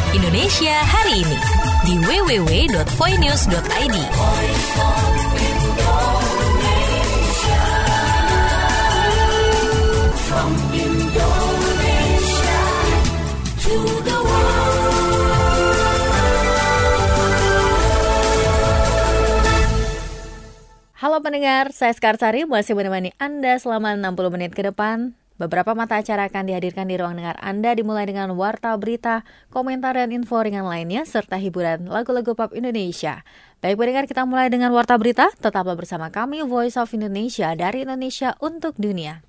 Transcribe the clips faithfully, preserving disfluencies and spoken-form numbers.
Indonesia hari ini di w w w dot voinews dot i d. From Indonesia to the world. Halo pendengar, saya Skarsari masih menemani Anda selama enam puluh menit ke depan. Beberapa mata acara akan dihadirkan di ruang dengar Anda, dimulai dengan warta berita, komentar dan info ringan lainnya, serta hiburan lagu-lagu pop Indonesia. Baik pendengar, kita mulai dengan warta berita. Tetaplah bersama kami, Voice of Indonesia, dari Indonesia untuk dunia.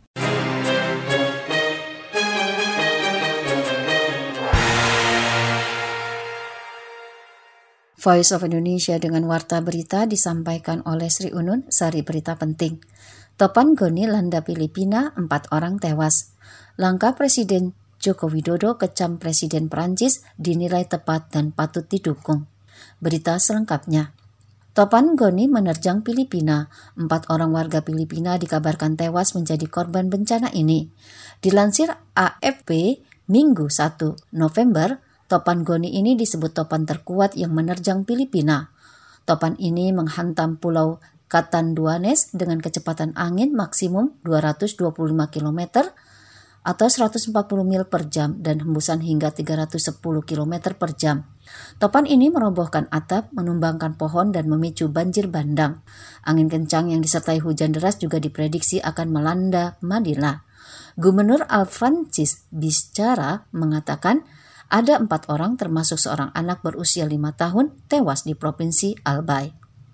Voice of Indonesia dengan warta berita disampaikan oleh Sri Unun, sari berita penting. Topan Goni landa Filipina, empat orang tewas. Langkah Presiden Joko Widodo kecam Presiden Perancis dinilai tepat dan patut didukung. Berita selengkapnya. Topan Goni menerjang Filipina. Empat orang warga Filipina dikabarkan tewas menjadi korban bencana ini. Dilansir A F P, Minggu satu November, Topan Goni ini disebut topan terkuat yang menerjang Filipina. Topan ini menghantam pulau Catanduanes dengan kecepatan angin maksimum dua ratus dua puluh lima kilometer atau seratus empat puluh mil per jam dan hembusan hingga tiga ratus sepuluh kilometer per jam. Topan ini merobohkan atap, menumbangkan pohon dan memicu banjir bandang. Angin kencang yang disertai hujan deras juga diprediksi akan melanda Manila. Gubernur Alfrancis Biscara mengatakan ada empat orang termasuk seorang anak berusia lima tahun tewas di Provinsi Albay.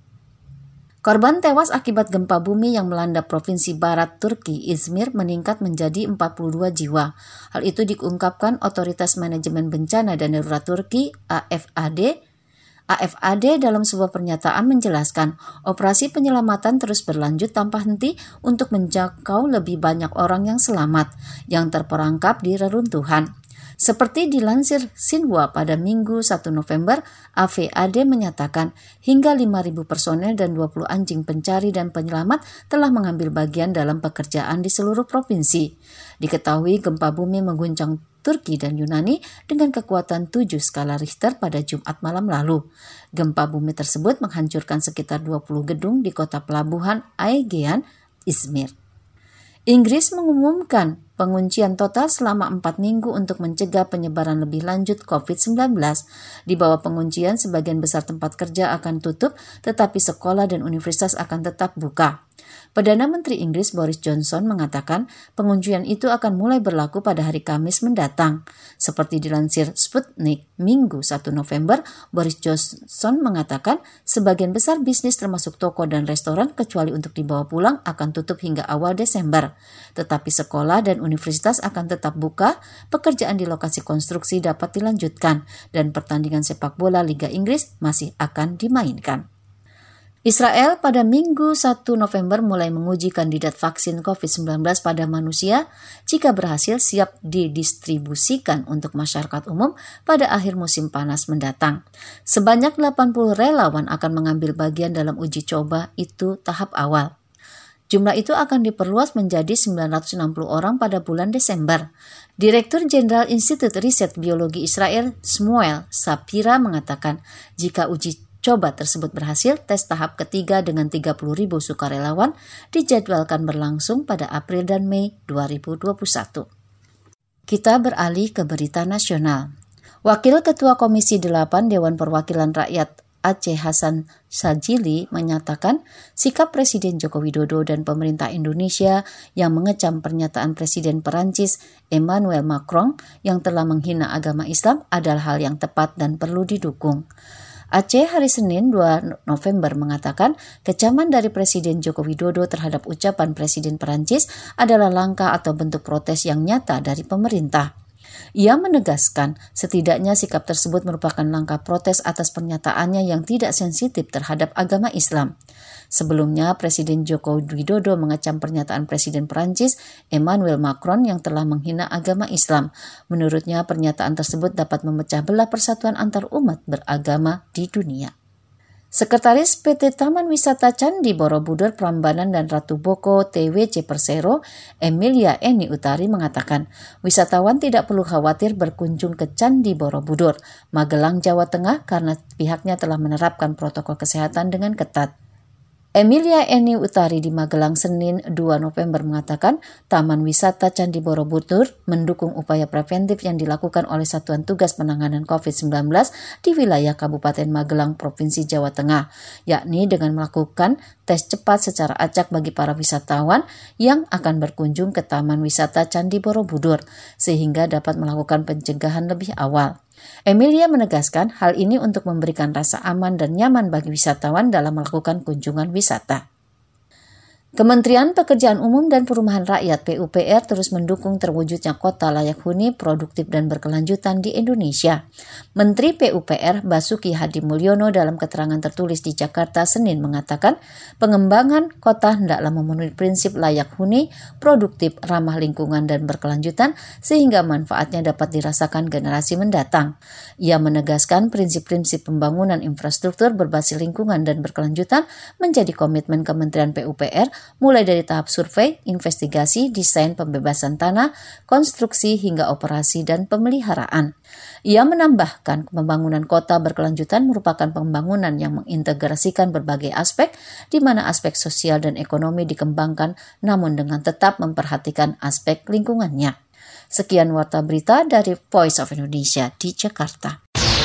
Korban tewas akibat gempa bumi yang melanda Provinsi Barat Turki, Izmir, meningkat menjadi empat puluh dua jiwa. Hal itu diungkapkan Otoritas Manajemen Bencana dan Darurat Turki, A F A D. A F A D dalam sebuah pernyataan menjelaskan, operasi penyelamatan terus berlanjut tanpa henti untuk menjangkau lebih banyak orang yang selamat, yang terperangkap di reruntuhan. Seperti dilansir Xinhua pada Minggu satu November, A F A D menyatakan hingga lima ribu personel dan dua puluh anjing pencari dan penyelamat telah mengambil bagian dalam pekerjaan di seluruh provinsi. Diketahui gempa bumi mengguncang Turki dan Yunani dengan kekuatan tujuh skala Richter pada Jumat malam lalu. Gempa bumi tersebut menghancurkan sekitar dua puluh gedung di kota pelabuhan Aegean, Izmir. Inggris mengumumkan penguncian total selama empat minggu untuk mencegah penyebaran lebih lanjut covid sembilan belas. Di bawah penguncian, sebagian besar tempat kerja akan tutup, tetapi sekolah dan universitas akan tetap buka. Perdana Menteri Inggris Boris Johnson mengatakan penguncian itu akan mulai berlaku pada hari Kamis mendatang. Seperti dilansir Sputnik, Minggu satu November, Boris Johnson mengatakan sebagian besar bisnis termasuk toko dan restoran kecuali untuk dibawa pulang akan tutup hingga awal Desember. Tetapi sekolah dan universitas akan tetap buka, pekerjaan di lokasi konstruksi dapat dilanjutkan, dan pertandingan sepak bola Liga Inggris masih akan dimainkan. Israel pada Minggu satu November mulai menguji kandidat vaksin covid sembilan belas pada manusia. Jika berhasil, siap didistribusikan untuk masyarakat umum pada akhir musim panas mendatang. Sebanyak delapan puluh relawan akan mengambil bagian dalam uji coba itu tahap awal. Jumlah itu akan diperluas menjadi sembilan ratus enam puluh orang pada bulan Desember. Direktur Jenderal Institut Riset Biologi Israel, Shmuel Sapira, mengatakan jika uji coba tersebut berhasil, tes tahap ketiga dengan tiga puluh ribu sukarelawan dijadwalkan berlangsung pada April dan Mei dua ribu dua puluh satu. Kita beralih ke berita nasional. Wakil Ketua Komisi delapan Dewan Perwakilan Rakyat Aceh Hasan Sajili menyatakan sikap Presiden Joko Widodo dan pemerintah Indonesia yang mengecam pernyataan Presiden Perancis Emmanuel Macron yang telah menghina agama Islam adalah hal yang tepat dan perlu didukung. Aceh hari Senin dua November mengatakan kecaman dari Presiden Joko Widodo terhadap ucapan Presiden Perancis adalah langkah atau bentuk protes yang nyata dari pemerintah. Ia menegaskan setidaknya sikap tersebut merupakan langkah protes atas pernyataannya yang tidak sensitif terhadap agama Islam. Sebelumnya, Presiden Joko Widodo mengecam pernyataan Presiden Perancis Emmanuel Macron yang telah menghina agama Islam. Menurutnya, pernyataan tersebut dapat memecah belah persatuan antar umat beragama di dunia. Sekretaris P T Taman Wisata Candi Borobudur Prambanan dan Ratu Boko T W C Persero, Emilia Eni Utari mengatakan, wisatawan tidak perlu khawatir berkunjung ke Candi Borobudur, Magelang, Jawa Tengah karena pihaknya telah menerapkan protokol kesehatan dengan ketat. Emilia Eni Utari di Magelang Senin dua November mengatakan Taman Wisata Candi Borobudur mendukung upaya preventif yang dilakukan oleh Satuan Tugas Penanganan covid sembilan belas di wilayah Kabupaten Magelang, Provinsi Jawa Tengah, yakni dengan melakukan tes cepat secara acak bagi para wisatawan yang akan berkunjung ke Taman Wisata Candi Borobudur, sehingga dapat melakukan pencegahan lebih awal. Emilia menegaskan hal ini untuk memberikan rasa aman dan nyaman bagi wisatawan dalam melakukan kunjungan wisata. Kementerian Pekerjaan Umum dan Perumahan Rakyat P U P R terus mendukung terwujudnya kota layak huni, produktif dan berkelanjutan di Indonesia. Menteri P U P R Basuki Hadi Mulyono dalam keterangan tertulis di Jakarta Senin mengatakan pengembangan kota hendaklah memenuhi prinsip layak huni, produktif, ramah lingkungan dan berkelanjutan sehingga manfaatnya dapat dirasakan generasi mendatang. Ia menegaskan prinsip-prinsip pembangunan infrastruktur berbasis lingkungan dan berkelanjutan menjadi komitmen Kementerian P U P R mulai dari tahap survei, investigasi, desain pembebasan tanah, konstruksi hingga operasi dan pemeliharaan. Ia menambahkan pembangunan kota berkelanjutan merupakan pembangunan yang mengintegrasikan berbagai aspek, di mana aspek sosial dan ekonomi dikembangkan namun dengan tetap memperhatikan aspek lingkungannya. Sekian Warta Berita dari Voice of Indonesia di Jakarta.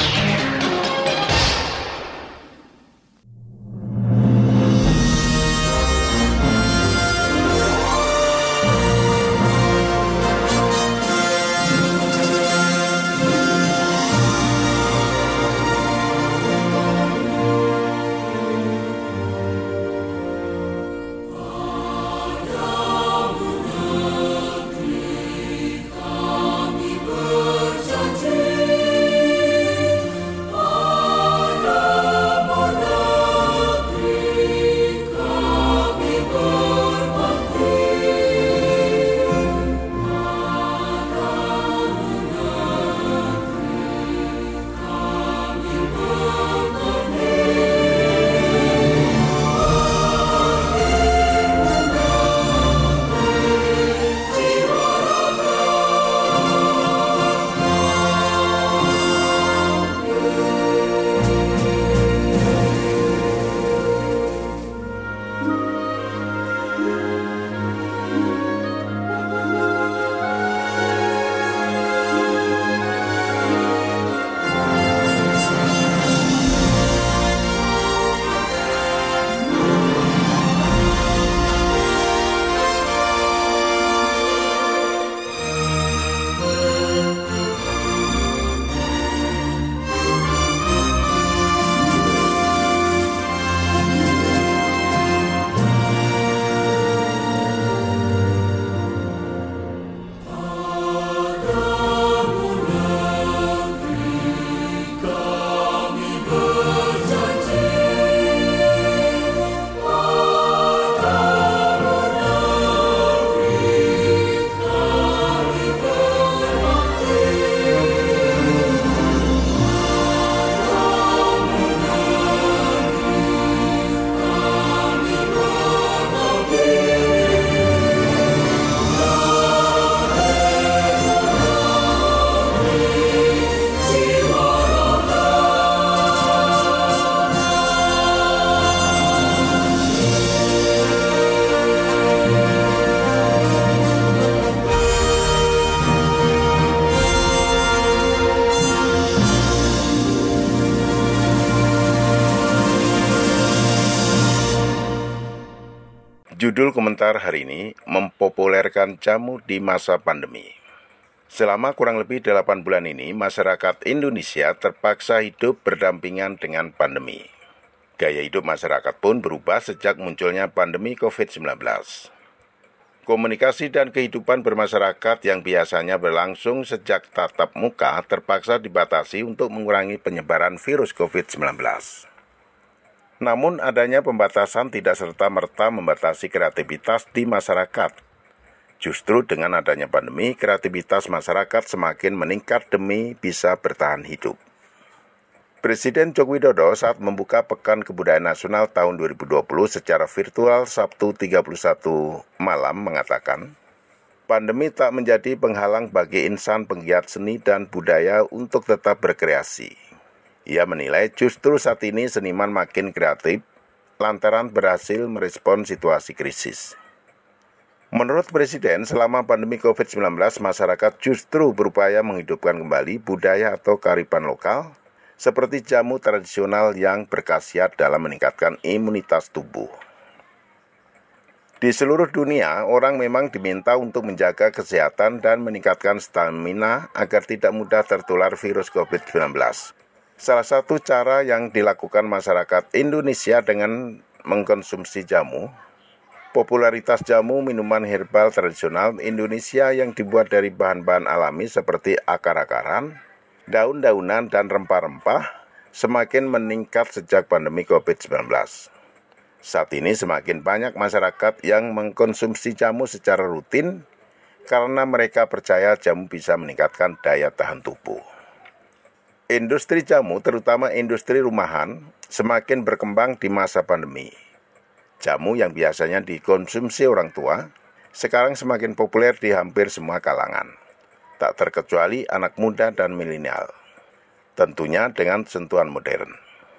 Judul komentar hari ini, mempopulerkan jamu di masa pandemi. Selama kurang lebih delapan bulan ini, masyarakat Indonesia terpaksa hidup berdampingan dengan pandemi. Gaya hidup masyarakat pun berubah sejak munculnya pandemi covid sembilan belas. Komunikasi dan kehidupan bermasyarakat yang biasanya berlangsung sejak tatap muka terpaksa dibatasi untuk mengurangi penyebaran virus covid sembilan belas. Namun adanya pembatasan tidak serta-merta membatasi kreativitas di masyarakat. Justru dengan adanya pandemi, kreativitas masyarakat semakin meningkat demi bisa bertahan hidup. Presiden Joko Widodo saat membuka Pekan Kebudayaan Nasional tahun dua ribu dua puluh secara virtual Sabtu tiga puluh satu malam mengatakan, pandemi tak menjadi penghalang bagi insan penggiat seni dan budaya untuk tetap berkreasi. Ia menilai justru saat ini seniman makin kreatif lantaran berhasil merespon situasi krisis. Menurut Presiden, selama pandemi covid sembilan belas, masyarakat justru berupaya menghidupkan kembali budaya atau kearifan lokal, seperti jamu tradisional yang berkhasiat dalam meningkatkan imunitas tubuh. Di seluruh dunia, orang memang diminta untuk menjaga kesehatan dan meningkatkan stamina agar tidak mudah tertular virus covid sembilan belas. Salah satu cara yang dilakukan masyarakat Indonesia dengan mengkonsumsi jamu, popularitas jamu minuman herbal tradisional Indonesia yang dibuat dari bahan-bahan alami seperti akar-akaran, daun-daunan, dan rempah-rempah semakin meningkat sejak pandemi covid sembilan belas. Saat ini semakin banyak masyarakat yang mengkonsumsi jamu secara rutin karena mereka percaya jamu bisa meningkatkan daya tahan tubuh. Industri jamu, terutama industri rumahan, semakin berkembang di masa pandemi. Jamu yang biasanya dikonsumsi orang tua, sekarang semakin populer di hampir semua kalangan, tak terkecuali anak muda dan milenial. Tentunya dengan sentuhan modern.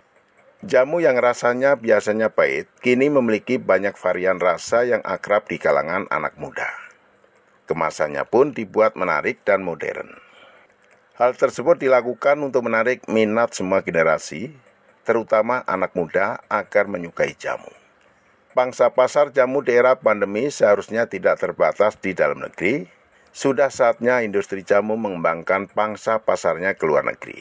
Jamu yang rasanya biasanya pahit, kini memiliki banyak varian rasa yang akrab di kalangan anak muda. Kemasannya pun dibuat menarik dan modern. Hal tersebut dilakukan untuk menarik minat semua generasi, terutama anak muda agar menyukai jamu. Pangsa pasar jamu di era pandemi seharusnya tidak terbatas di dalam negeri. Sudah saatnya industri jamu mengembangkan pangsa pasarnya ke luar negeri.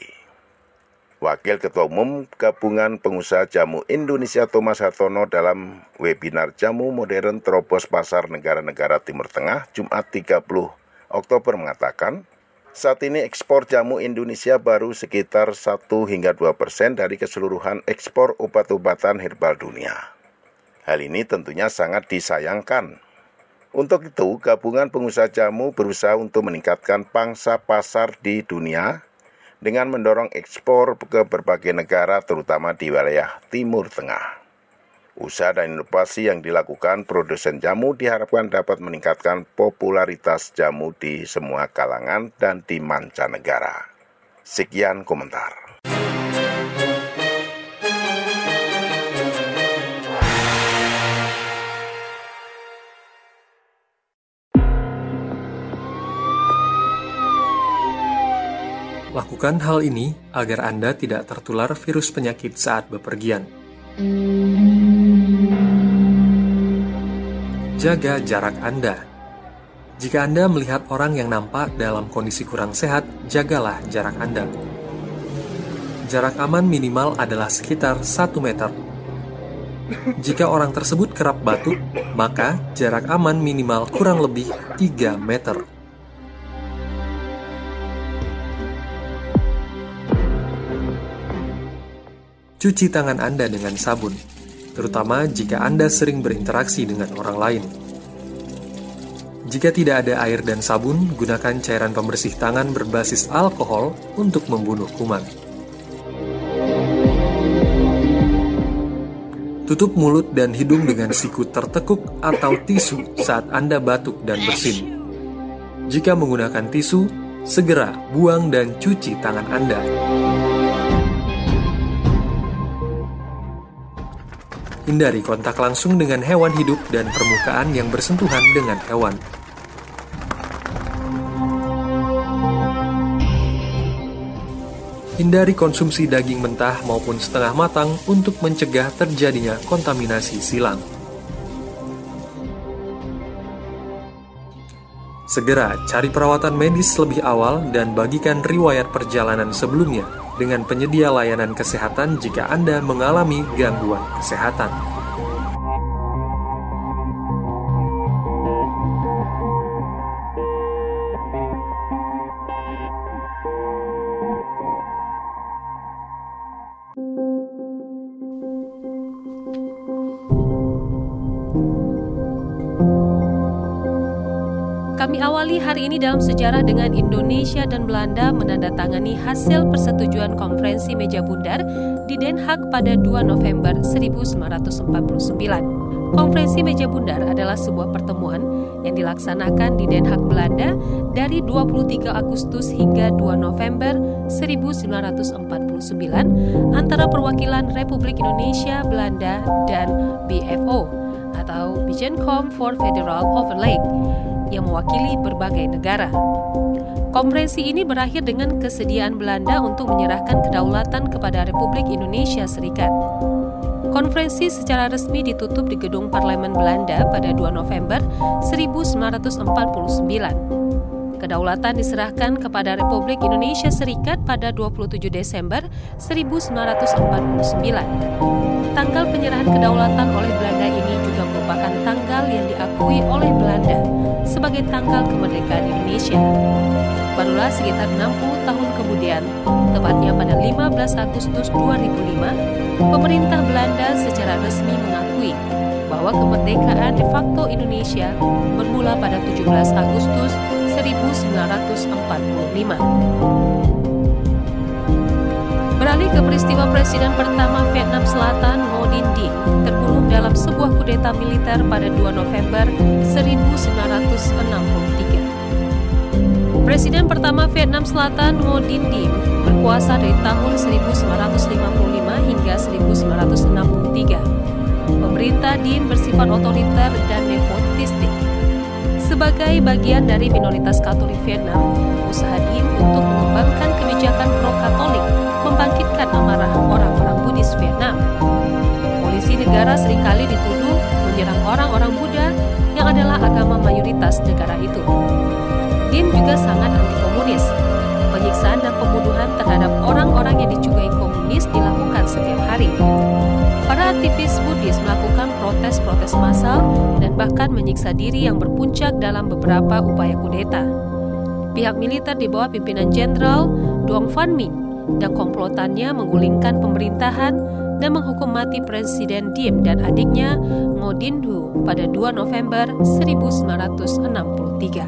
Wakil Ketua Umum Gabungan Pengusaha Jamu Indonesia Thomas Hartono dalam webinar Jamu Modern Terobos Pasar Negara-Negara Timur Tengah Jumat tiga puluh Oktober mengatakan, saat ini ekspor jamu Indonesia baru sekitar satu hingga dua persen dari keseluruhan ekspor obat-obatan herbal dunia. Hal ini tentunya sangat disayangkan. Untuk itu, Gabungan Pengusaha Jamu berusaha untuk meningkatkan pangsa pasar di dunia dengan mendorong ekspor ke berbagai negara, terutama di wilayah Timur Tengah. Usaha dan inovasi yang dilakukan produsen jamu diharapkan dapat meningkatkan popularitas jamu di semua kalangan dan di mancanegara. Sekian komentar. Lakukan hal ini agar Anda tidak tertular virus penyakit saat bepergian. Jaga jarak Anda. Jika Anda melihat orang yang nampak dalam kondisi kurang sehat, jagalah jarak Anda. Jarak aman minimal adalah sekitar satu meter. Jika orang tersebut kerap batuk, maka jarak aman minimal kurang lebih tiga meter. Cuci tangan Anda dengan sabun, terutama jika Anda sering berinteraksi dengan orang lain. Jika tidak ada air dan sabun, gunakan cairan pembersih tangan berbasis alkohol untuk membunuh kuman. Tutup mulut dan hidung dengan siku tertekuk atau tisu saat Anda batuk dan bersin. Jika menggunakan tisu, segera buang dan cuci tangan Anda. Hindari kontak langsung dengan hewan hidup dan permukaan yang bersentuhan dengan hewan. Hindari konsumsi daging mentah maupun setengah matang untuk mencegah terjadinya kontaminasi silang. Segera cari perawatan medis lebih awal dan bagikan riwayat perjalanan sebelumnya dengan penyedia layanan kesehatan jika Anda mengalami gangguan kesehatan. Kami Kami awali hari ini dalam sejarah dengan Indonesia dan Belanda menandatangani hasil persetujuan konferensi meja bundar di Den Haag pada dua November seribu sembilan ratus empat puluh sembilan. Konferensi meja bundar adalah sebuah pertemuan yang dilaksanakan di Den Haag, Belanda dari dua puluh tiga Agustus hingga dua November seribu sembilan ratus empat puluh sembilan antara perwakilan Republik Indonesia, Belanda, dan B F O atau Bijencom for Federal Overleg yang mewakili berbagai negara. Konferensi ini berakhir dengan kesediaan Belanda untuk menyerahkan kedaulatan kepada Republik Indonesia Serikat. Konferensi secara resmi ditutup di Gedung Parlemen Belanda pada dua November seribu sembilan ratus empat puluh sembilan. Kedaulatan diserahkan kepada Republik Indonesia Serikat pada dua puluh tujuh Desember seribu sembilan ratus empat puluh sembilan. Tanggal penyerahan kedaulatan oleh Belanda ini juga merupakan tanggal yang diakui oleh Belanda sebagai tanggal kemerdekaan Indonesia. Barulah sekitar enam puluh tahun kemudian, tepatnya pada lima belas Agustus dua ribu lima, pemerintah Belanda secara resmi mengakui bahwa kemerdekaan de facto Indonesia bermula pada tujuh belas Agustus seribu sembilan ratus empat puluh lima. Beralih ke peristiwa Presiden pertama Vietnam Selatan Ngo Dinh Diem terbunuh dalam sebuah kudeta militer pada dua November seribu sembilan ratus enam puluh tiga. Presiden pertama Vietnam Selatan Ngo Dinh Diem berkuasa dari tahun seribu sembilan ratus lima puluh lima hingga seribu sembilan ratus enam puluh tiga. Pemerintah Diem bersifat otoriter dan nepotistik. Sebagai bagian dari minoritas Katolik Vietnam, usaha Diem untuk mengembangkan kebijakan pro-Katolik membangkitkan amarah orang-orang Buddhis Vietnam. Polisi negara seringkali dituduh menyerang orang-orang Buddha yang adalah agama mayoritas negara itu. Diem juga sangat anti-komunis. Penyiksaan dan pembunuhan terhadap orang-orang yang dicugai komunis dilakukan setiap hari. Para aktivis Buddhis melakukan protes-protes massal dan bahkan menyiksa diri yang berpuncak dalam beberapa upaya kudeta. Pihak militer di bawah pimpinan Jenderal Duong Phan Minh dan komplotannya menggulingkan pemerintahan dan menghukum mati Presiden Diem dan adiknya Ngo Dinh Thu pada dua November seribu sembilan ratus enam puluh tiga.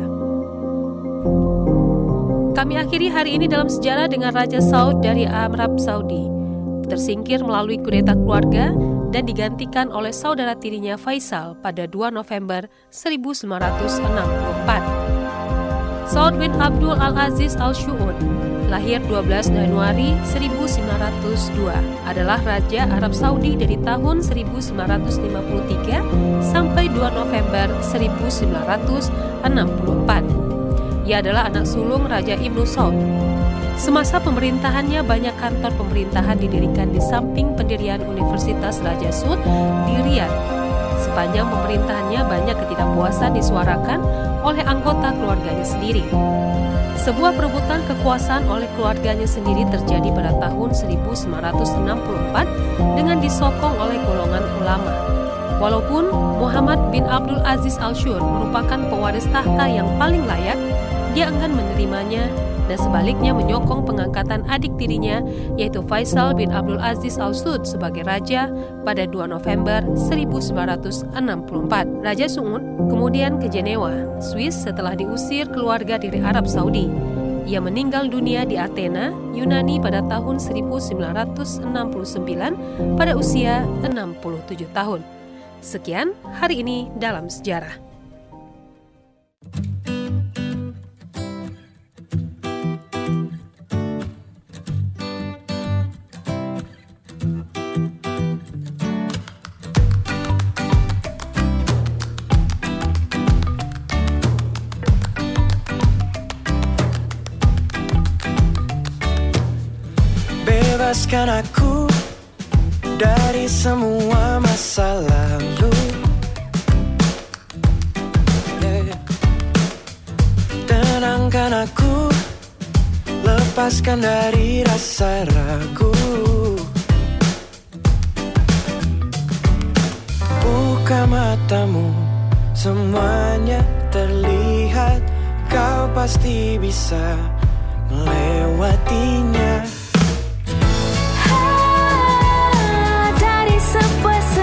Kami akhiri hari ini dalam sejarah dengan Raja Saud dari Arab Saudi tersingkir melalui kudeta keluarga dan digantikan oleh saudara tirinya Faisal pada dua November seribu sembilan ratus enam puluh empat. Saud bin Abdul Al-Aziz Al-Saud lahir dua belas Januari seribu sembilan ratus dua, adalah Raja Arab Saudi dari tahun seribu sembilan ratus lima puluh tiga sampai dua November seribu sembilan ratus enam puluh empat. Ia adalah anak sulung Raja Ibnu Saud. Semasa pemerintahannya banyak kantor pemerintahan didirikan di samping pendirian Universitas Raja Saud di Riyadh. Sepanjang pemerintahannya banyak ketidakpuasan disuarakan oleh anggota keluarganya sendiri. Sebuah perebutan kekuasaan oleh keluarganya sendiri terjadi pada tahun seribu sembilan ratus enam puluh empat dengan disokong oleh golongan ulama. Walaupun Muhammad bin Abdul Aziz Al-Saud merupakan pewaris tahta yang paling layak, dia enggan menerimanya dan sebaliknya menyokong pengangkatan adik tirinya yaitu Faisal bin Abdul Aziz Al-Saud sebagai raja pada dua November seribu sembilan ratus enam puluh empat. Raja Saud kemudian ke Jenewa, Swiss setelah diusir keluarga dari Arab Saudi. Ia meninggal dunia di Athena, Yunani pada tahun seribu sembilan ratus enam puluh sembilan pada usia enam puluh tujuh tahun. Sekian hari ini dalam sejarah. Bebaskan aku dari semua masa lalu, yeah. Tenangkan aku, lepaskan dari rasa ragu. Buka matamu, semuanya terlihat. Kau pasti bisa melewatinya.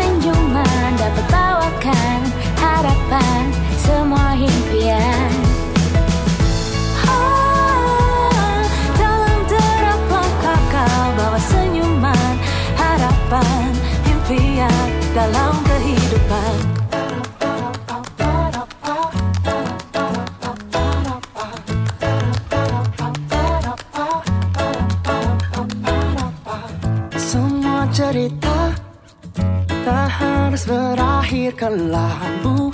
Dapat bawakan harapan, semua impian dalam kehidupan. Semua cerita tak harus berakhir kelabu.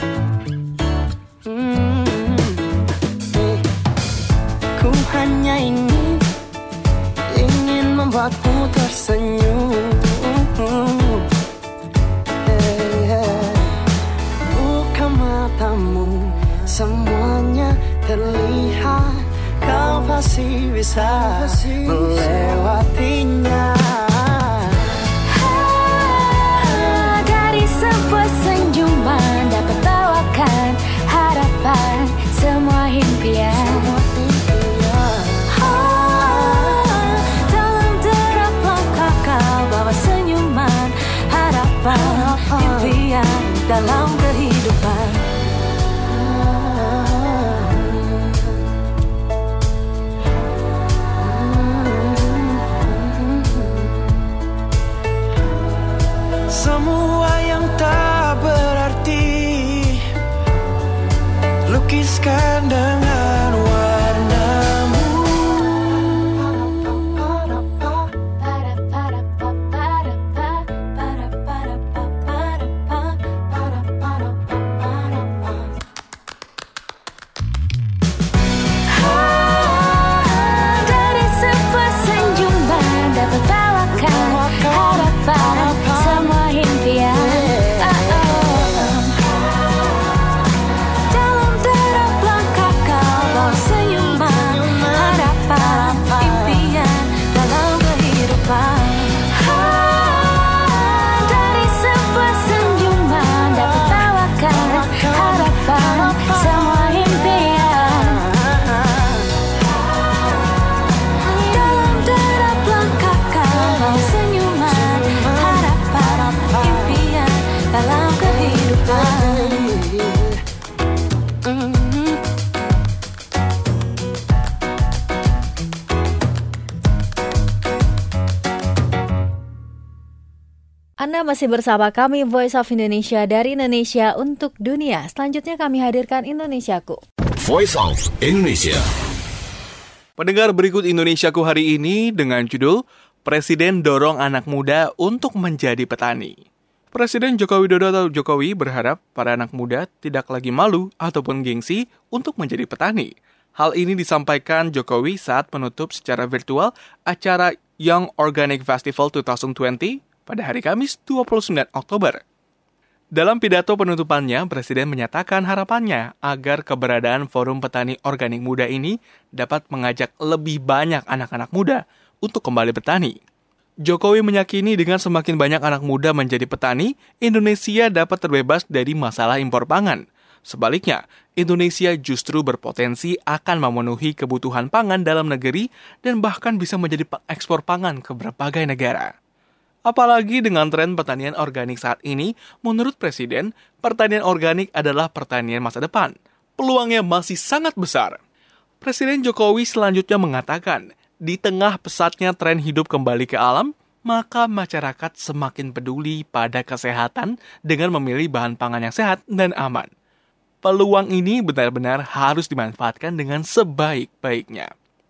hmm. eh. Ku hanya ini ingin membuatmu tersenyum. hey, hey. Buka matamu, semuanya terlihat. Kau pasti bisa melewatinya. Sebuah senyuman dapat bawakan harapan, semua impian. Oh, dalam derap langkah kau bawa senyuman, harapan, impian dalam kehidupan. Semua yang tak berarti lukiskan dengan warnamu. Dari sebuah senyuman dapat bawakan harapan, semua impian. Dalam derap langkah kau bawa senyuman, harapan, impian dalam kehidupan. Dari sebuah senyuman dapat bawakan harapan, semua impian. Dalam derap langkah kau bawa senyuman, harapan, impian dalam kehidupan. Anda masih bersama kami Voice of Indonesia dari Indonesia untuk dunia. Selanjutnya kami hadirkan Indonesiaku. Voice of Indonesia. Pendengar, berikut Indonesiaku hari ini dengan judul Presiden Dorong Anak Muda untuk Menjadi Petani. Presiden Joko Widodo atau Jokowi berharap para anak muda tidak lagi malu ataupun gengsi untuk menjadi petani. Hal ini disampaikan Jokowi saat menutup secara virtual acara Young Organic Festival dua ribu dua puluh pada hari Kamis dua puluh sembilan Oktober. Dalam pidato penutupannya, Presiden menyatakan harapannya agar keberadaan Forum Petani Organik Muda ini dapat mengajak lebih banyak anak-anak muda untuk kembali bertani. Jokowi meyakini dengan semakin banyak anak muda menjadi petani, Indonesia dapat terbebas dari masalah impor pangan. Sebaliknya, Indonesia justru berpotensi akan memenuhi kebutuhan pangan dalam negeri dan bahkan bisa menjadi pengekspor pangan ke berbagai negara. Apalagi dengan tren pertanian organik saat ini, menurut Presiden, pertanian organik adalah pertanian masa depan. Peluangnya masih sangat besar. Presiden Jokowi selanjutnya mengatakan, di tengah pesatnya tren hidup kembali ke alam, maka masyarakat semakin peduli pada kesehatan dengan memilih bahan pangan yang sehat dan aman. Peluang ini benar-benar harus dimanfaatkan dengan sebaik-baiknya.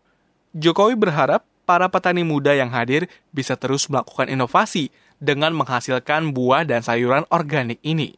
Jokowi berharap para petani muda yang hadir bisa terus melakukan inovasi dengan menghasilkan buah dan sayuran organik ini.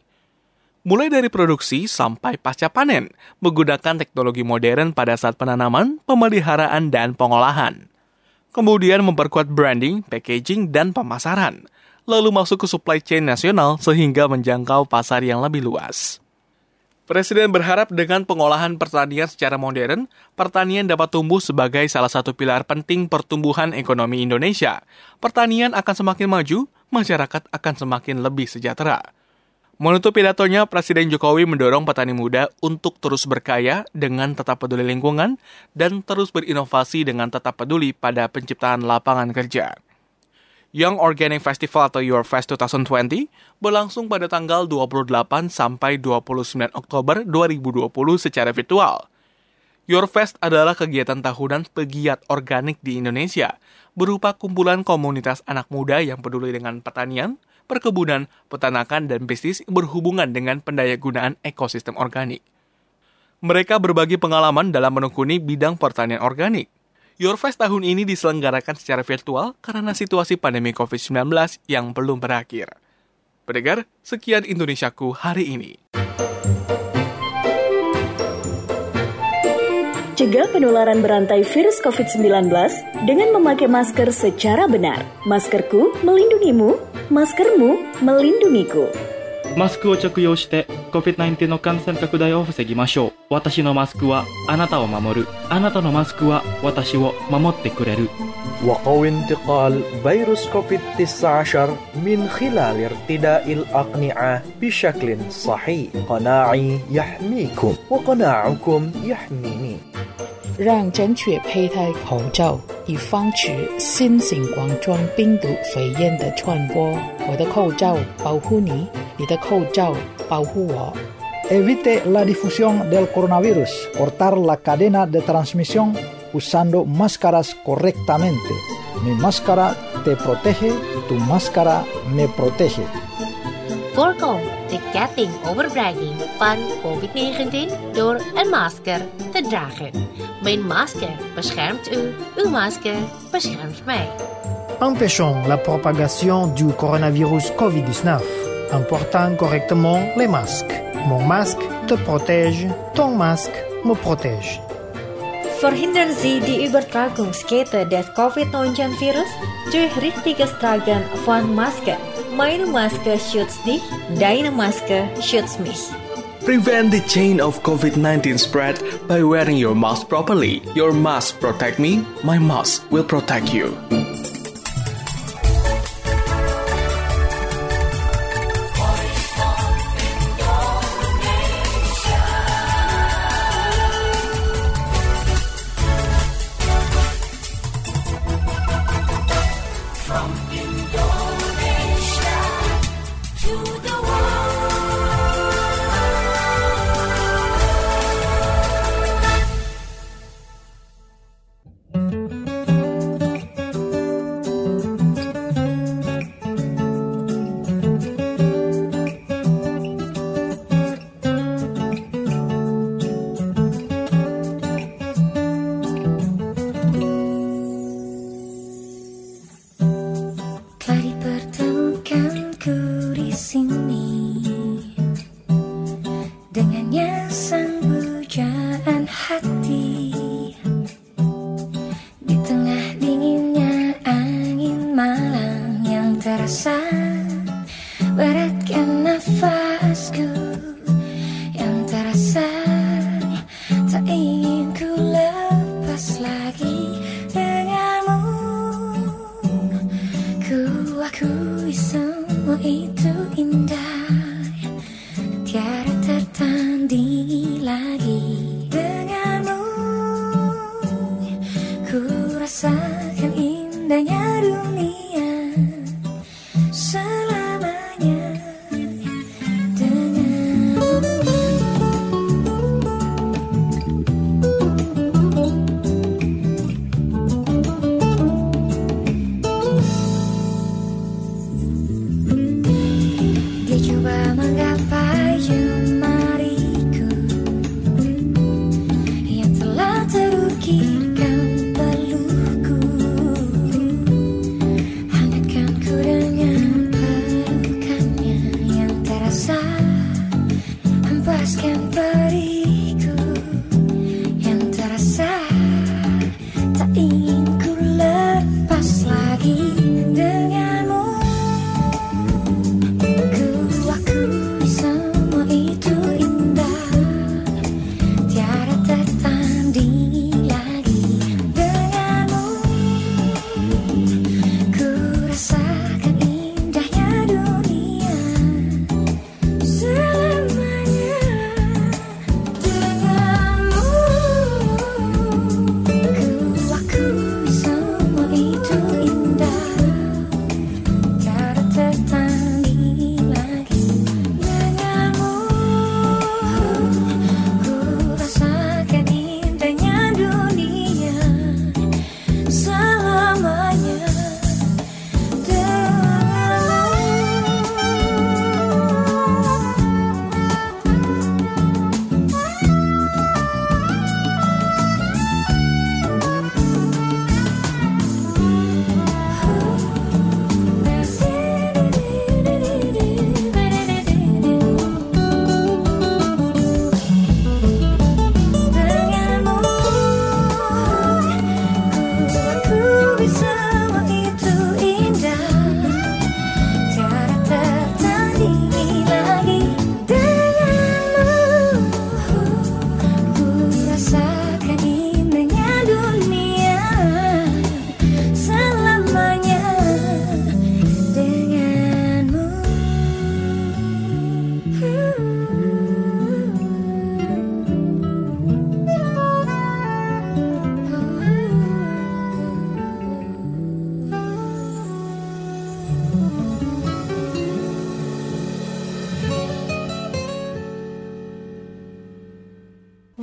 Mulai dari produksi sampai pasca panen, menggunakan teknologi modern pada saat penanaman, pemeliharaan, dan pengolahan. Kemudian memperkuat branding, packaging, dan pemasaran. Lalu masuk ke supply chain nasional sehingga menjangkau pasar yang lebih luas. Presiden berharap dengan pengolahan pertanian secara modern, pertanian dapat tumbuh sebagai salah satu pilar penting pertumbuhan ekonomi Indonesia. Pertanian akan semakin maju, masyarakat akan semakin lebih sejahtera. Menutup pidatonya, Presiden Jokowi mendorong petani muda untuk terus berkaya dengan tetap peduli lingkungan dan terus berinovasi dengan tetap peduli pada penciptaan lapangan kerja. Young Organic Festival atau YOURFest dua ribu dua puluh berlangsung pada tanggal dua puluh delapan sampai dua puluh sembilan Oktober dua ribu dua puluh secara virtual. YOURFest adalah kegiatan tahunan pegiat organik di Indonesia, berupa kumpulan komunitas anak muda yang peduli dengan pertanian, perkebunan, peternakan, dan bisnis berhubungan dengan pendayagunaan ekosistem organik. Mereka berbagi pengalaman dalam menekuni bidang pertanian organik. Yourfest tahun ini diselenggarakan secara virtual karena situasi pandemi covid sembilan belas yang belum berakhir. Pendengar, sekian Indonesiaku hari ini. Cegah penularan berantai virus covid sembilan belas dengan memakai masker secara benar. Maskerku melindungimu, maskermu melindungiku. マスクを着用して コビッドナインティーン の感染拡大を防ぎましょう。私のマスクはあなたを守る。あなたのマスクは私を守ってくれる。 وقوي انتقال فيروس كوفيد تسعة عشر من خلال ارتداء الأقنعة بشكل صحيح. قناعي يحميكم وقناعكم يحميني. 让正确佩戴口罩，以防止新型冠状病毒肺炎的传播。我的口罩保护你，你的口罩保护我。 Evite la difusión del coronavirus. Cortar la cadena de transmisión usando máscaras correctamente. Mi máscara te protege, tu máscara me protege. Voorkom de ketting overbragging van covid negentien door een masker te dragen. Mijn masker beschermt u, uw masker beschermt mij. Empêchons la propagation du coronavirus covid dix-neuf en portant correctement les masques. Mon masque te protège, ton masque me protège. Verhindern Sie die Übertragungskette des covid neunzehn Virus durch richtiges Tragen von Maske. Meine Maske schützt dich, deine Maske schützt mich. Prevent the chain of covid nineteen spread by wearing your mask properly. Your mask protect me, my mask will protect you.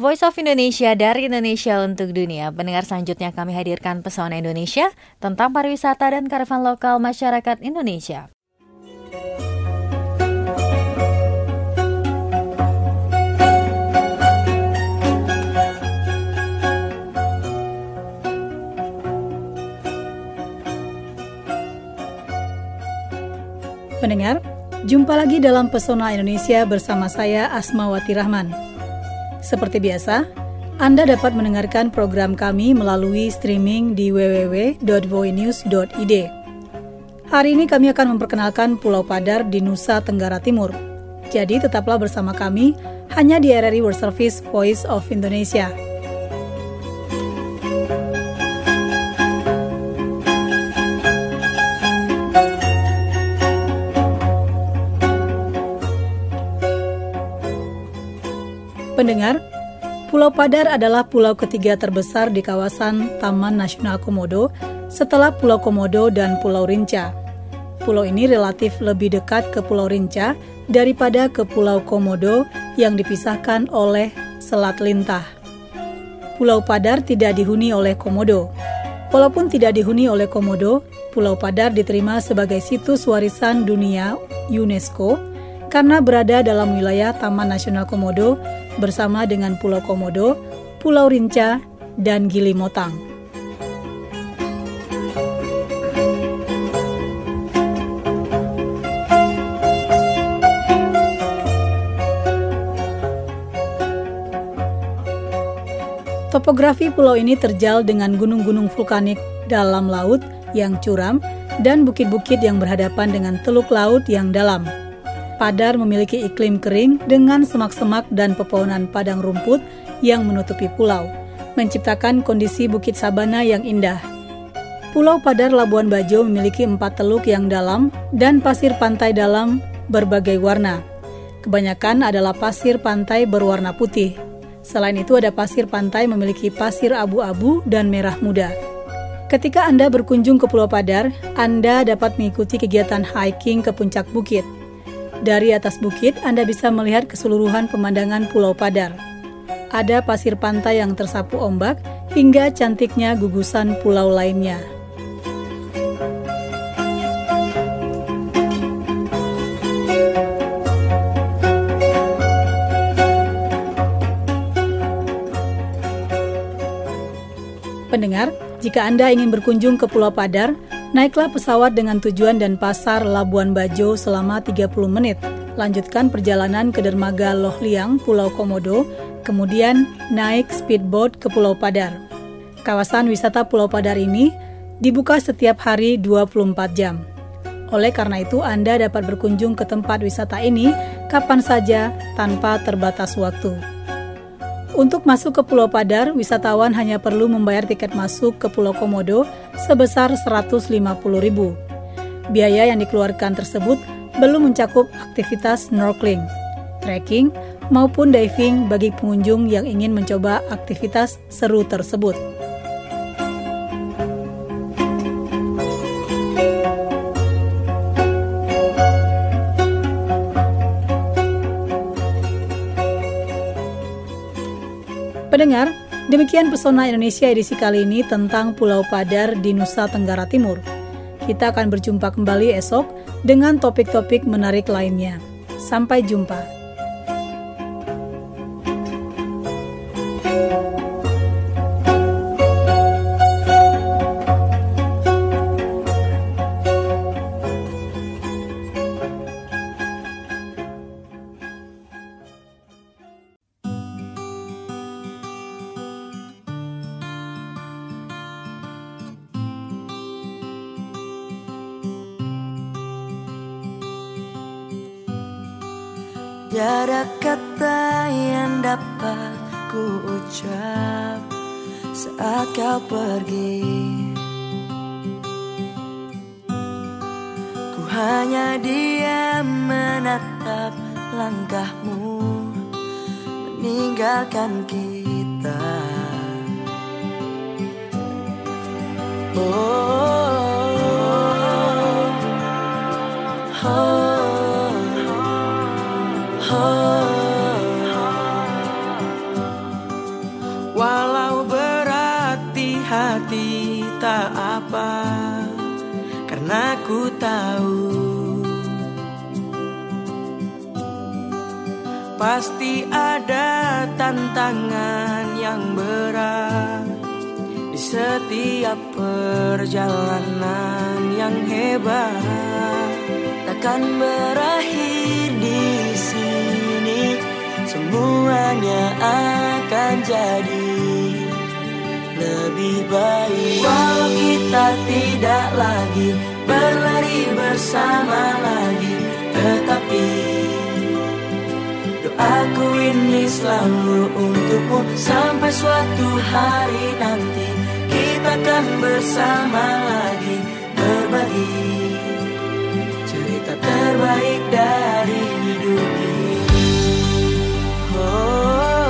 Voice of Indonesia dari Indonesia untuk dunia. Pendengar, selanjutnya kami hadirkan Pesona Indonesia tentang pariwisata dan kearifan lokal masyarakat Indonesia. Pendengar, jumpa lagi dalam Pesona Indonesia bersama saya Asmawati Rahman. Seperti biasa, Anda dapat mendengarkan program kami melalui streaming di w w w dot voinews dot i d. Hari ini kami akan memperkenalkan Pulau Padar di Nusa Tenggara Timur. Jadi tetaplah bersama kami hanya di R R I World Service Voice of Indonesia. Pendengar, Pulau Padar adalah pulau ketiga terbesar di kawasan Taman Nasional Komodo setelah Pulau Komodo dan Pulau Rinca. Pulau ini relatif lebih dekat ke Pulau Rinca daripada ke Pulau Komodo yang dipisahkan oleh Selat Lintah. Pulau Padar tidak dihuni oleh Komodo. Walaupun tidak dihuni oleh Komodo, Pulau Padar diterima sebagai situs warisan dunia UNESCO karena berada dalam wilayah Taman Nasional Komodo bersama dengan Pulau Komodo, Pulau Rinca, dan Gili Motang. Topografi pulau ini terjal dengan gunung-gunung vulkanik dalam laut yang curam dan bukit-bukit yang berhadapan dengan teluk laut yang dalam. Padar memiliki iklim kering dengan semak-semak dan pepohonan padang rumput yang menutupi pulau, menciptakan kondisi bukit sabana yang indah. Pulau Padar Labuan Bajo memiliki empat teluk yang dalam dan pasir pantai dalam berbagai warna. Kebanyakan adalah pasir pantai berwarna putih. Selain itu ada pasir pantai memiliki pasir abu-abu dan merah muda. Ketika Anda berkunjung ke Pulau Padar, Anda dapat mengikuti kegiatan hiking ke puncak bukit. Dari atas bukit, Anda bisa melihat keseluruhan pemandangan Pulau Padar. Ada pasir pantai yang tersapu ombak, hingga cantiknya gugusan pulau lainnya. Pendengar, jika Anda ingin berkunjung ke Pulau Padar, naiklah pesawat dengan tujuan Denpasar Labuan Bajo selama tiga puluh menit. Lanjutkan perjalanan ke dermaga Loh Liang, Pulau Komodo, kemudian naik speedboat ke Pulau Padar. Kawasan wisata Pulau Padar ini dibuka setiap hari dua puluh empat jam. Oleh karena itu, Anda dapat berkunjung ke tempat wisata ini kapan saja tanpa terbatas waktu. Untuk masuk ke Pulau Padar, wisatawan hanya perlu membayar tiket masuk ke Pulau Komodo sebesar seratus lima puluh ribu rupiah. Biaya yang dikeluarkan tersebut belum mencakup aktivitas snorkeling, trekking, maupun diving bagi pengunjung yang ingin mencoba aktivitas seru tersebut. Pendengar, demikian Pesona Indonesia edisi kali ini tentang Pulau Padar di Nusa Tenggara Timur. Kita akan berjumpa kembali esok dengan topik-topik menarik lainnya. Sampai jumpa. Tiada kata yang dapat ku ucap saat kau pergi. Ku hanya diam menatap langkahmu meninggalkan kita. Oh, oh, oh. Oh, karena ku tahu pasti ada tantangan yang berat di setiap perjalanan yang hebat. Takkan berakhir di sini, semuanya akan jadi lebih baik. Walau kita tidak lagi berlari bersama lagi, tetapi doaku ini selalu untukmu. Sampai suatu hari nanti kita akan bersama lagi, berbagi cerita terbaik dari hidup ini. Oh,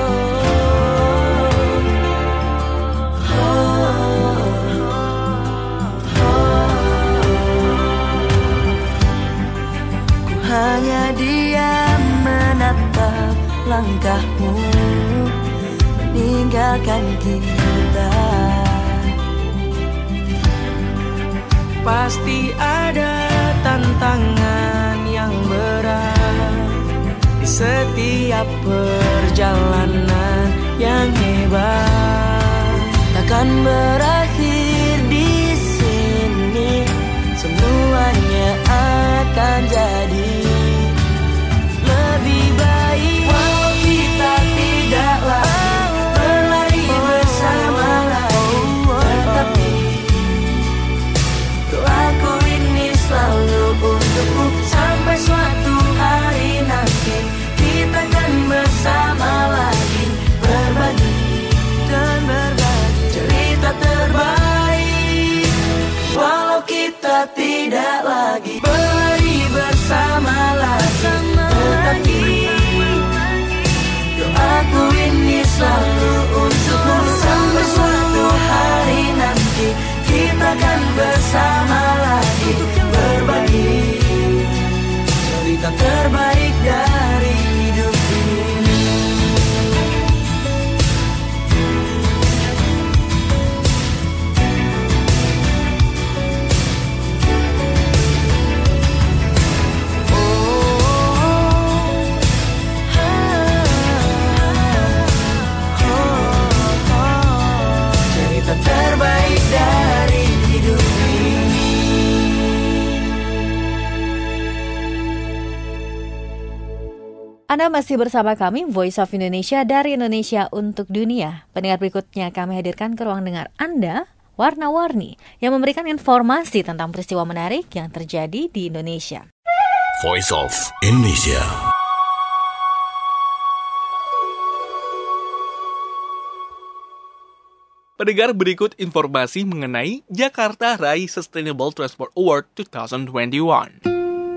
hanya diam menatap langkahmu meninggalkan kita. Pasti ada tantangan yang berat di setiap perjalanan yang hebat. Takkan berakhir di sini, semuanya akan jadi lebih baik. Walau kita tidak lagi berlari bersama lagi, tetapi doaku ini selalu untukmu. Sampai suatu hari nanti kita akan bersama lagi, berbagi dan berbagi cerita terbaik. Walau kita tidak lagi berlari bersama lagi, tetapi doaku ini selalu untukmu. Sampai suatu hari nanti kita akan bersama lagi, berbagi cerita terbaik dari hidup ini. Terbaik dari hidup ini. Anda masih bersama kami, Voice of Indonesia dari Indonesia untuk Dunia. Pendengar berikutnya kami hadirkan ke ruang dengar Anda, Warna-Warni, yang memberikan informasi tentang peristiwa menarik yang terjadi di Indonesia. Voice of Indonesia. Pendengar, berikut informasi mengenai Jakarta Raih Sustainable Transport Award dua ribu dua puluh satu.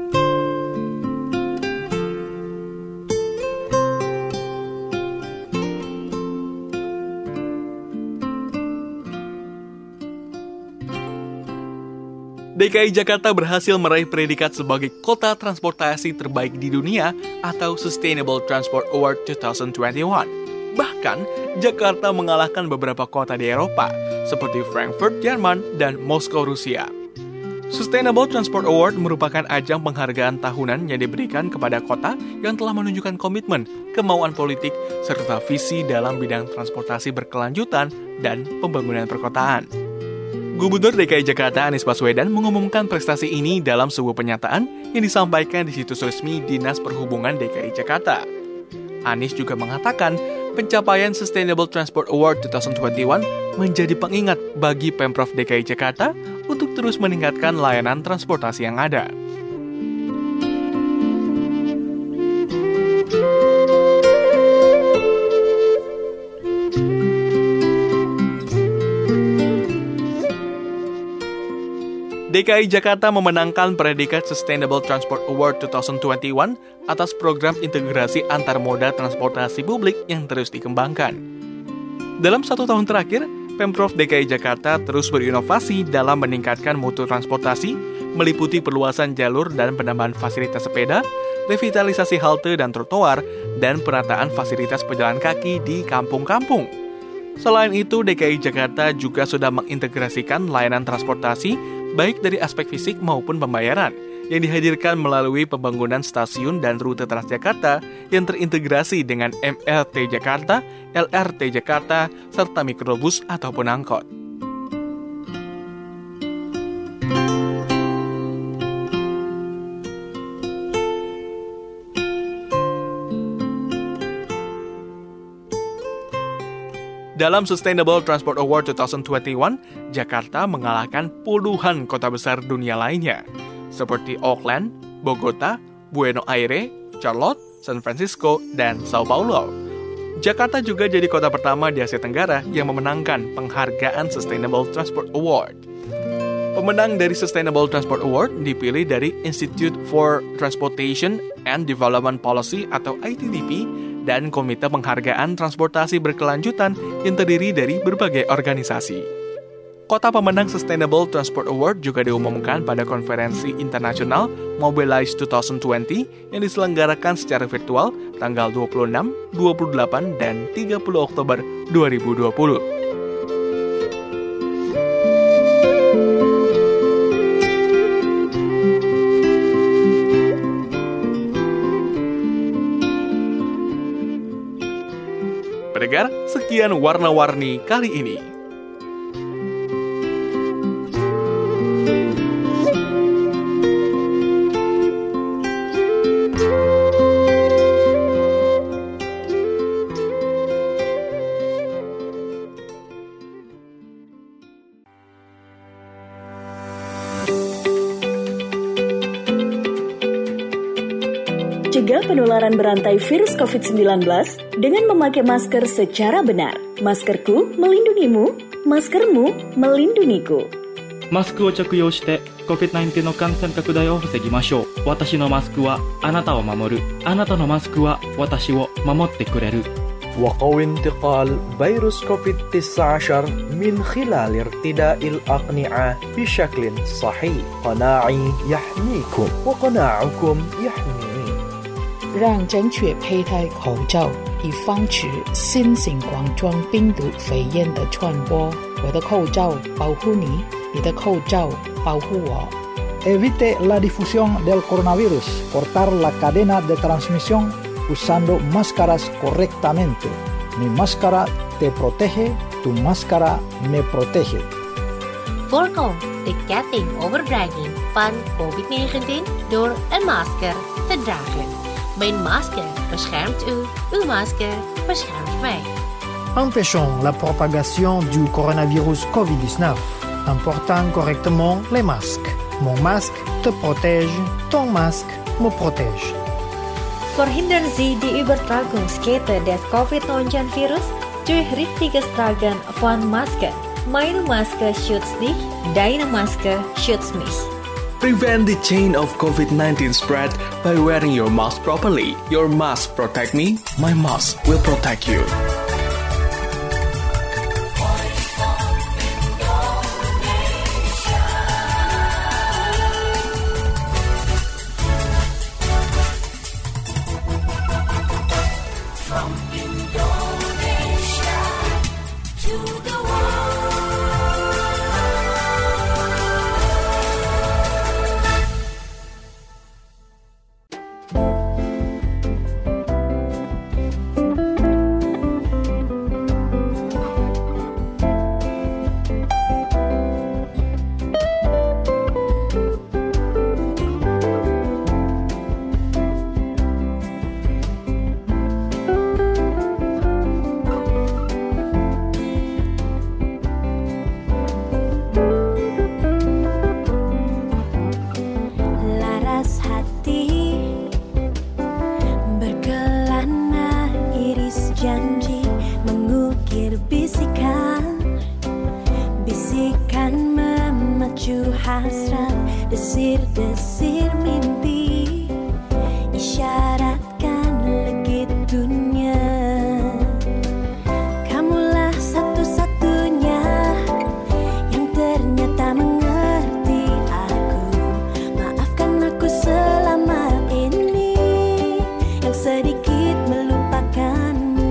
D K I Jakarta berhasil meraih predikat sebagai kota transportasi terbaik di dunia atau Sustainable Transport Award dua ribu dua puluh satu. Bahkan, Jakarta mengalahkan beberapa kota di Eropa, seperti Frankfurt, Jerman, dan Moskow, Rusia. Sustainable Transport Award merupakan ajang penghargaan tahunan yang diberikan kepada kota yang telah menunjukkan komitmen, kemauan politik, serta visi dalam bidang transportasi berkelanjutan dan pembangunan perkotaan. Gubernur D K I Jakarta Anies Baswedan mengumumkan prestasi ini dalam sebuah pernyataan yang disampaikan di situs resmi Dinas Perhubungan D K I Jakarta. Anies juga mengatakan pencapaian Sustainable Transport Award dua ribu dua puluh satu menjadi pengingat bagi Pemprov D K I Jakarta untuk terus meningkatkan layanan transportasi yang ada. D K I Jakarta memenangkan predikat Sustainable Transport Award dua ribu dua puluh satu atas program integrasi antar moda transportasi publik yang terus dikembangkan. Dalam satu tahun terakhir, Pemprov D K I Jakarta terus berinovasi dalam meningkatkan mutu transportasi, meliputi perluasan jalur dan penambahan fasilitas sepeda, revitalisasi halte dan trotoar, dan penataan fasilitas pejalan kaki di kampung-kampung. Selain itu, D K I Jakarta juga sudah mengintegrasikan layanan transportasi baik dari aspek fisik maupun pembayaran, yang dihadirkan melalui pembangunan stasiun dan rute Transjakarta yang terintegrasi dengan M R T Jakarta, L R T Jakarta, serta mikrobus ataupun angkot. Dalam Sustainable Transport Award dua ribu dua puluh satu, Jakarta mengalahkan puluhan kota besar dunia lainnya, seperti Auckland, Bogota, Buenos Aires, Charlotte, San Francisco, dan Sao Paulo. Jakarta juga jadi kota pertama di Asia Tenggara yang memenangkan penghargaan Sustainable Transport Award. Pemenang dari Sustainable Transport Award dipilih dari Institute for Transportation and Development Policy atau I T D P dan Komite Penghargaan Transportasi Berkelanjutan yang terdiri dari berbagai organisasi. Kota pemenang Sustainable Transport Award juga diumumkan pada konferensi internasional Mobilize dua ribu dua puluh yang diselenggarakan secara virtual tanggal dua puluh enam, dua puluh delapan, dan tiga puluh Oktober dua ribu dua puluh. Pendengar, sekian warna-warni kali ini. Cegah penularan berantai virus covid sembilan belas dengan memakai masker secara benar. Maskerku melindungimu, maskermu melindungiku. マスクを着用して コビッドナインティーン の感染拡大を防ぎましょう。私のマスクはあなたを守る。あなたのマスクは私を守ってくれる。 وقوي انتقال فيروس كوفيد تسعة عشر من خلال ارتداء الأقنعة بشكل صحيح. قناعي يحميكم وقناعكم يحميني. 让正确佩戴口罩，以防止新型冠状病毒肺炎的传播。我的口罩保护你，你的口罩保护我。 Evite la difusión del coronavirus. Cortar la cadena de transmisión usando máscaras correctamente. Mi máscara te protege, tu máscara me protege. Voorkom de kettingoverdraging van covid negentien door een masker te dragen. Mijn masker beschermt u, uw masker beschermt mij. Empêchons la propagation du coronavirus covid dix-neuf en portant correctement les masques. Mon masque te protège, ton masque me protège. Verhindern Sie die Übertragungskette des covid neunzehn Virus durch richtiges Tragen von Masken. Meine Maske schützt dich, deine Maske schützt mich. Prevent the chain of covid nineteen spread by wearing your mask properly. Your mask protect me, my mask will protect you. hasrat, desir-desir mimpi, isyaratkan legit dunia. Kamulah satu-satunya yang ternyata mengerti aku. Maafkan aku selama ini yang sedikit melupakanmu.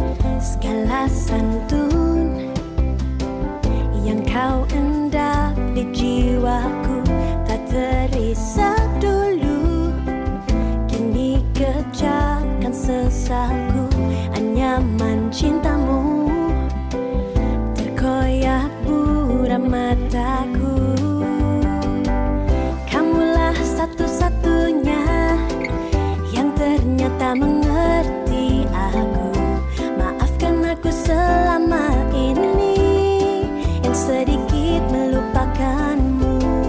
Segala santun yang kau endap rasaku anyaman cintamu, terkoyak buram mataku. Kamulah satu-satunya yang ternyata mengerti aku. Maafkan aku selama ini yang sedikit melupakanmu.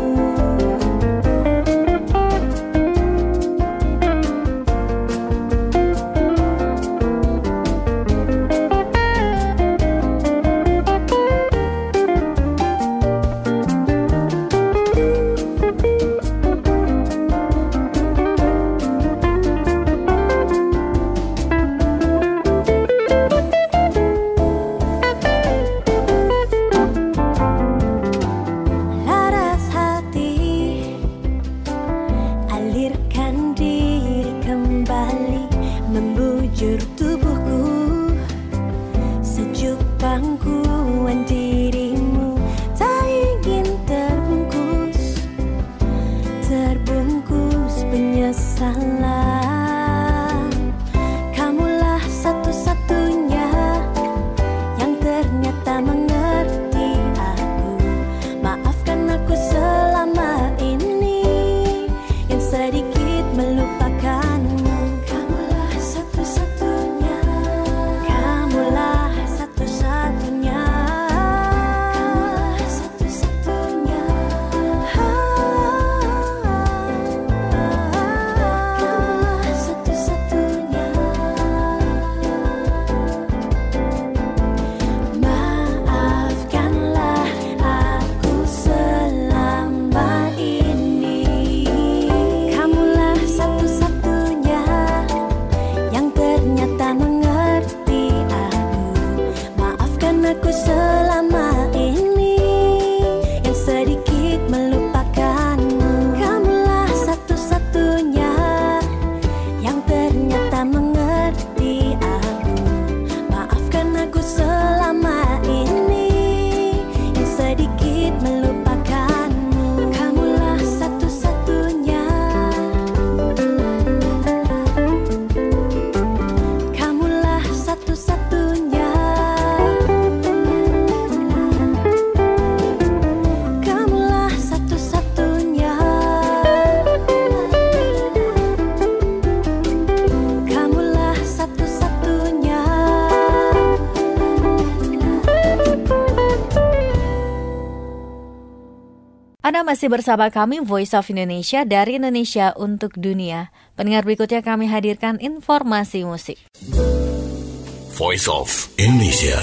Anda masih bersama kami Voice of Indonesia dari Indonesia untuk Dunia. Pendengar, berikutnya kami hadirkan informasi musik. Voice of Indonesia.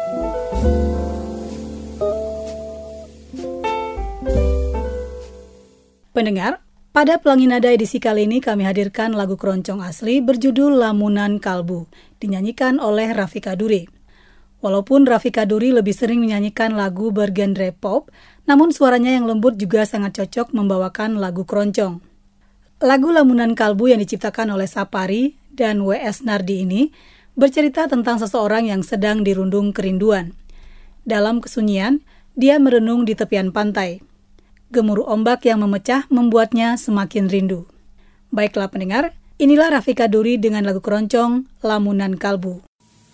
Pendengar, pada Pelangi Nada edisi kali ini kami hadirkan lagu keroncong asli berjudul Lamunan Kalbu, dinyanyikan oleh Rafiqa Duri. Walaupun Rafiqa Duri lebih sering menyanyikan lagu bergenre pop, namun suaranya yang lembut juga sangat cocok membawakan lagu keroncong. Lagu Lamunan Kalbu yang diciptakan oleh Sapari dan W S Nardi ini bercerita tentang seseorang yang sedang dirundung kerinduan. Dalam kesunyian, dia merenung di tepian pantai. Gemuruh ombak yang memecah membuatnya semakin rindu. Baiklah pendengar, inilah Rafiqa Duri dengan lagu keroncong Lamunan Kalbu.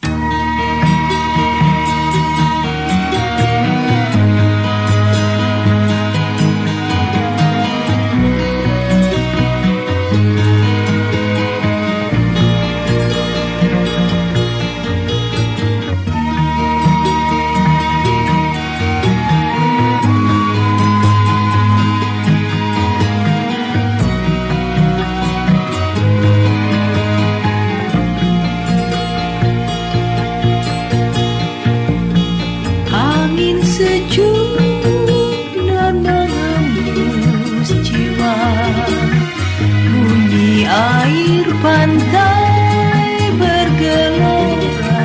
Air pantai bergelora,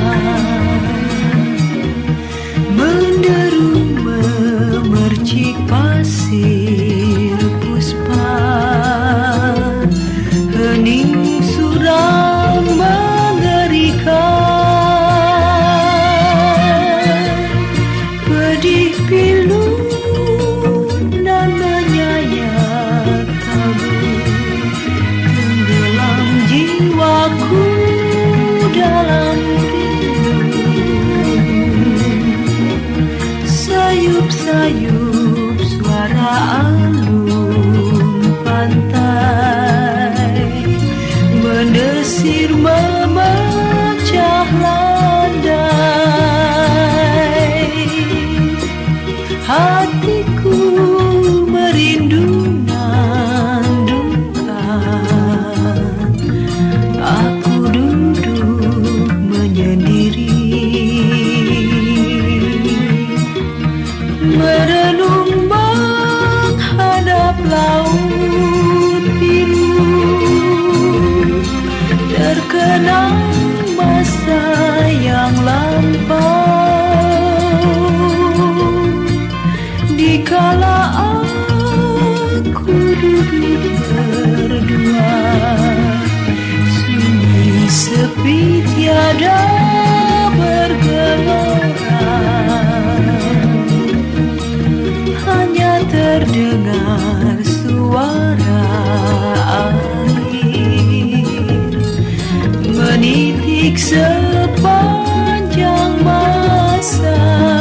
menderu memercik pasir puspa, hening suram mengerikan, pedih pilu dan menyayat kabut jiwa. masa yang lampau, dikala aku duduk berdua, sunyi sepi tiada bergelora, hanya terdengar suara air menitik sepanjang masa.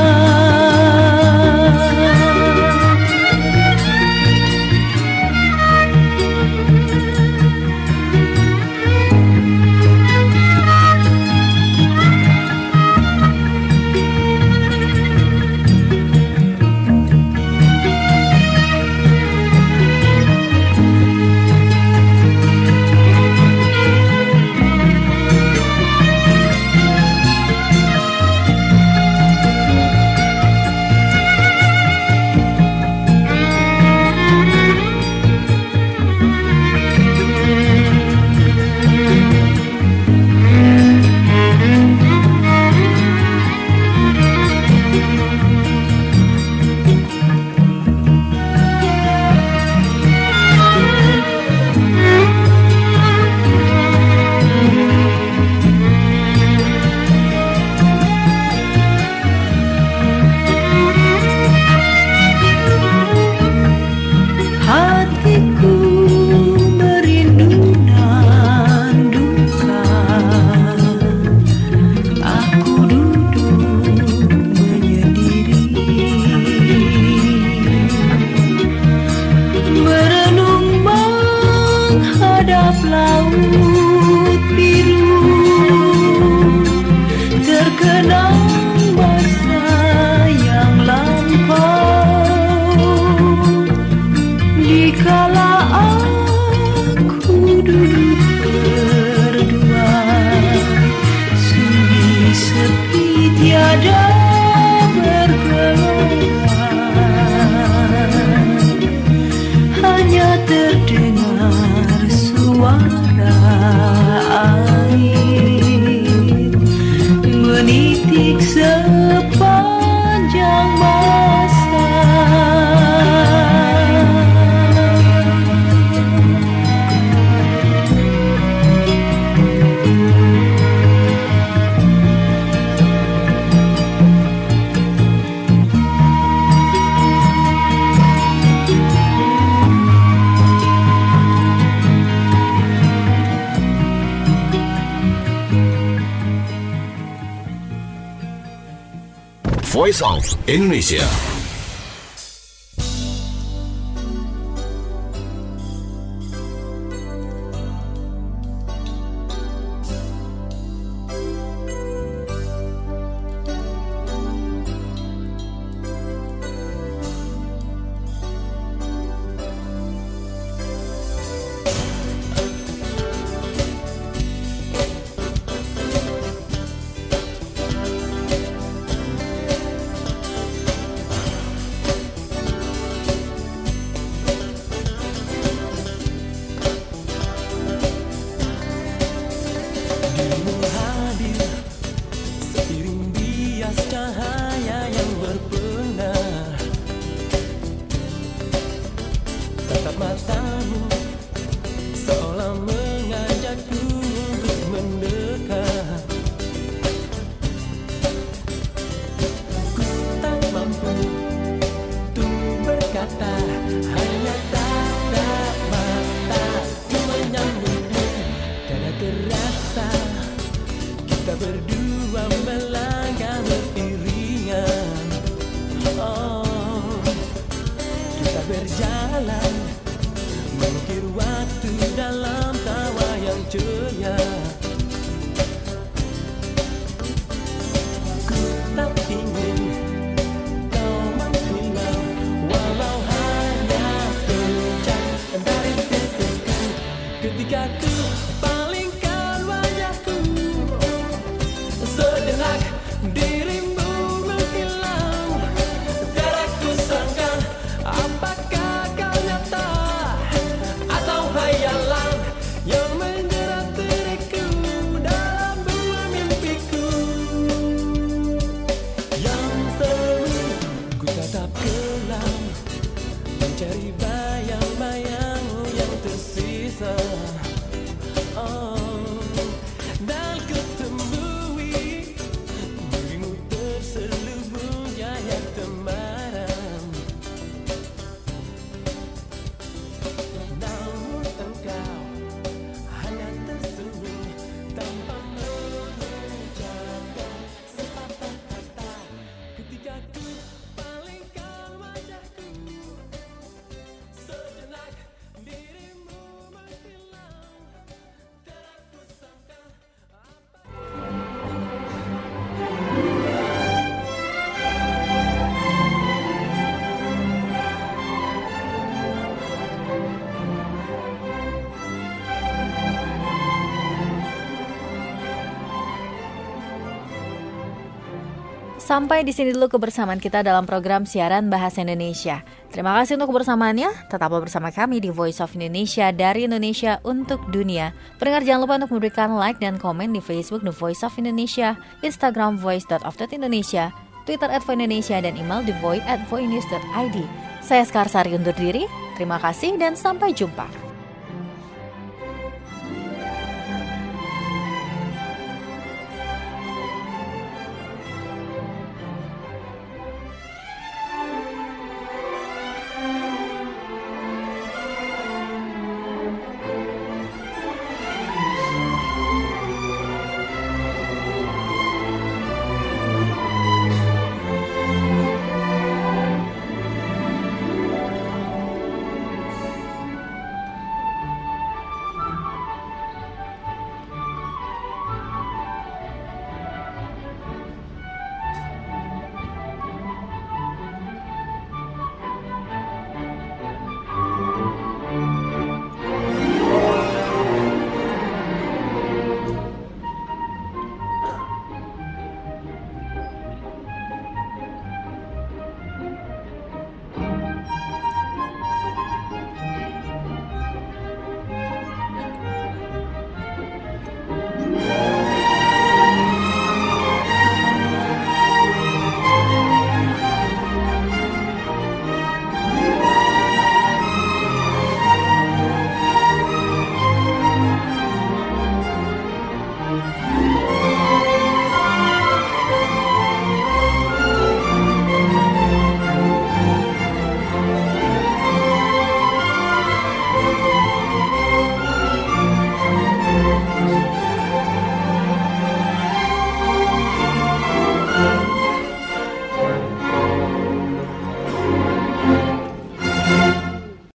Voice of Indonesia. Apakah kau nyata atau hayalan yang menjerat diriku? bayang-bayang yang tersisa. Oh, dan kutemui dirimu terselubung jaya temaram. Namun engkau hanya tersenyum tanpa mengucapkan sepatah kata ketika ku palingkan wajahku. Sejenak dirimu menghilang, tak aku sangka Sampai di sini dulu kebersamaan kita dalam program siaran Bahasa Indonesia. Terima kasih untuk kebersamaannya. Tetaplah bersama kami di Voice of Indonesia, dari Indonesia untuk dunia. Pendengar jangan lupa untuk memberikan like dan komen di Facebook The Voice of Indonesia, Instagram voice dot of dot indonesia, Twitter at voice indonesia, dan email thevoice at voicenews dot id. Saya Skarsari undur diri. Terima kasih dan sampai jumpa.